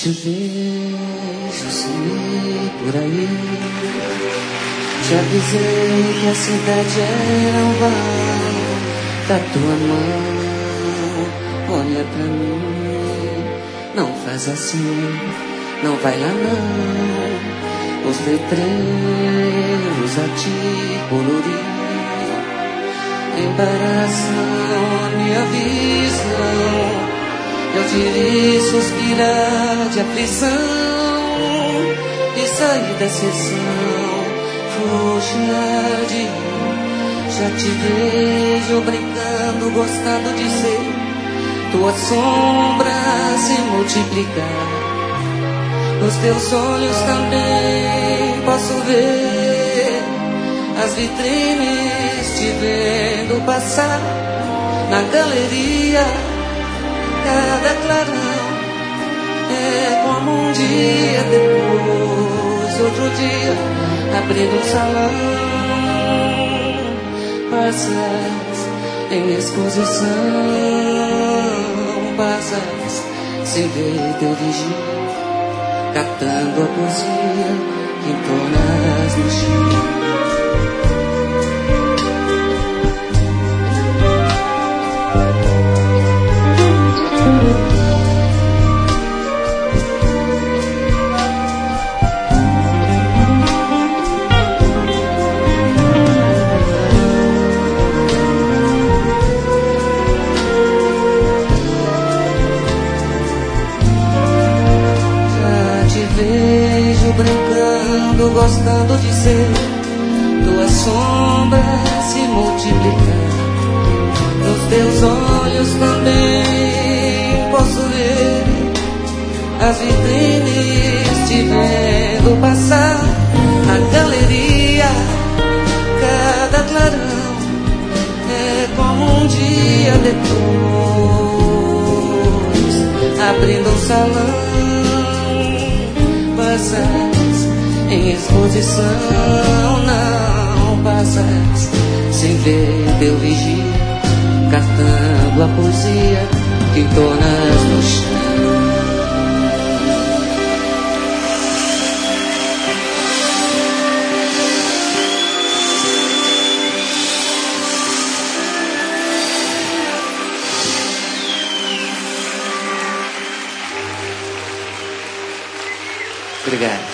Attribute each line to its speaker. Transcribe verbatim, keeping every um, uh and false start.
Speaker 1: te vejo sumir por aí. Te avisei que a cidade é um vão da tua mão. Olha pra mim, não faz assim, não vai lá não. Os letreiros a te colorir embaraçam a minha visão. Eu te vi suspirar de aflição e sair da sessão, frouxar de mim. Já te vejo brincando, gostando de ser tua sombra se multiplicar. Nos teus olhos também posso ver as vitrines te vendo passar na galeria. Cada clarão é como um dia depois, outro dia, abrindo um salão. Passas em exposição, passas sem ver teu vigília, catando a poesia que entonas no chão. Vejo brincando, gostando de ser tua sombra se multiplicar. Nos teus olhos também posso ver as vitrines te vendo passar na galeria. Cada clarão é como um dia depois, abrindo um salão. Passas em exposição, não passas sem ver teu vigia, catando a poesia que entonas no chão. Obrigado.